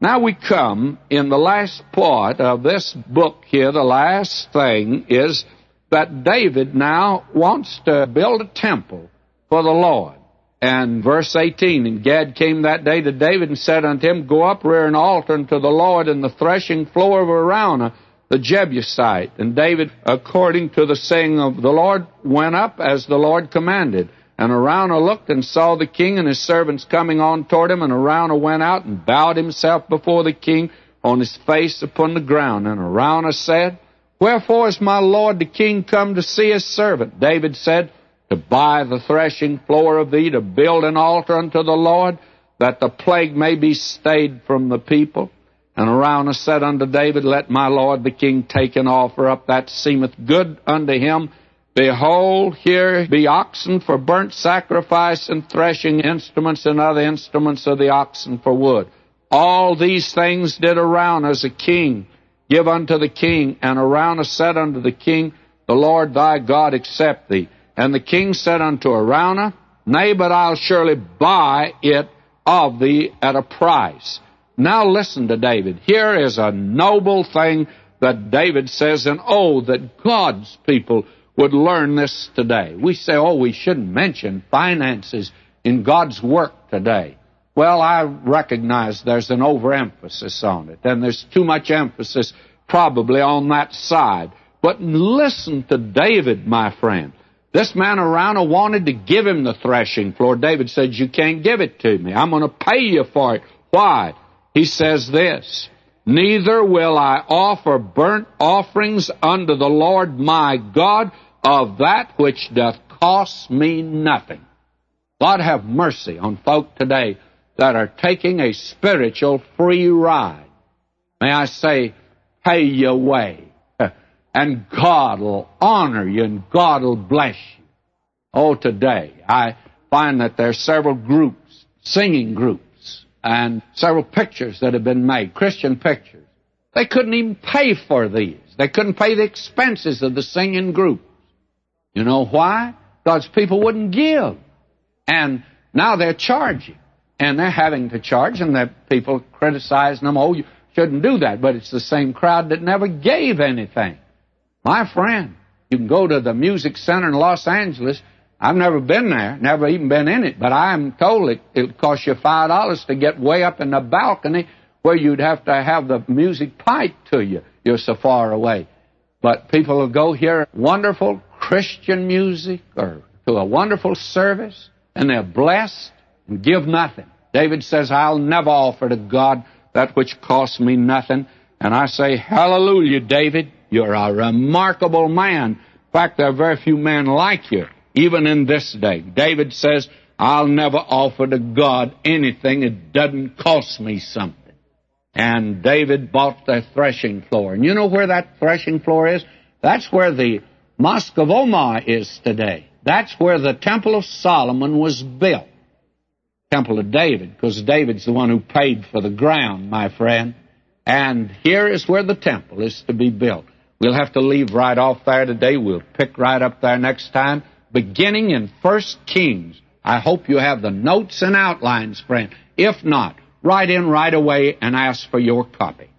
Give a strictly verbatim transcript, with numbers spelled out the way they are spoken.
Now we come in the last part of this book here. The last thing is that David now wants to build a temple for the Lord. And verse eighteen, and Gad came that day to David and said unto him, Go up, rear an altar unto the Lord in the threshing floor of Araunah, the Jebusite. And David, according to the saying of the Lord, went up as the Lord commanded. And Araunah looked and saw the king and his servants coming on toward him. And Araunah went out and bowed himself before the king on his face upon the ground. And Araunah said, Wherefore is my lord the king come to see his servant? David said, To buy the threshing floor of thee, to build an altar unto the Lord, that the plague may be stayed from the people. And Araunah said unto David, Let my lord the king take and offer up that seemeth good unto him. Behold, here be oxen for burnt sacrifice, and threshing instruments, and other instruments of the oxen for wood. All these things did Araunah as a king give unto the king. And Araunah said unto the king, The Lord thy God accept thee. And the king said unto Araunah, Nay, but I'll surely buy it of thee at a price. Now listen to David. Here is a noble thing that David says, and oh, that God's people would learn this today. We say, oh, we shouldn't mention finances in God's work today. Well, I recognize there's an overemphasis on it, and there's too much emphasis probably on that side. But listen to David, my friend. This man Araunah wanted to give him the threshing floor. David said, You can't give it to me. I'm going to pay you for it. Why? He says this, Neither will I offer burnt offerings unto the Lord my God of that which doth cost me nothing. God have mercy on folk today that are taking a spiritual free ride. May I say, pay your way. And God will honor you, and God will bless you. Oh, today, I find that there are several groups, singing groups, and several pictures that have been made, Christian pictures. They couldn't even pay for these. They couldn't pay the expenses of the singing groups. You know why? Because people wouldn't give. And now they're charging. And they're having to charge, and the people criticizing them, oh, you shouldn't do that. But it's the same crowd that never gave anything. My friend, you can go to the Music Center in Los Angeles. I've never been there, never even been in it, but I am told it it'll cost you five dollars to get way up in the balcony where you'd have to have the music piped to you. You're so far away. But people will go hear wonderful Christian music or to a wonderful service, and they're blessed and give nothing. David says, I'll never offer to God that which costs me nothing. And I say, hallelujah, David. You're a remarkable man. In fact, there are very few men like you, even in this day. David says, I'll never offer to God anything that doesn't cost me something. And David bought the threshing floor. And you know where that threshing floor is? That's where the Mosque of Omar is today. That's where the Temple of Solomon was built. Temple of David, because David's the one who paid for the ground, my friend. And here is where the temple is to be built. We'll have to leave right off there today. We'll pick right up there next time, beginning in First Kings. I hope you have the notes and outlines, friend. If not, write in right away and ask for your copy.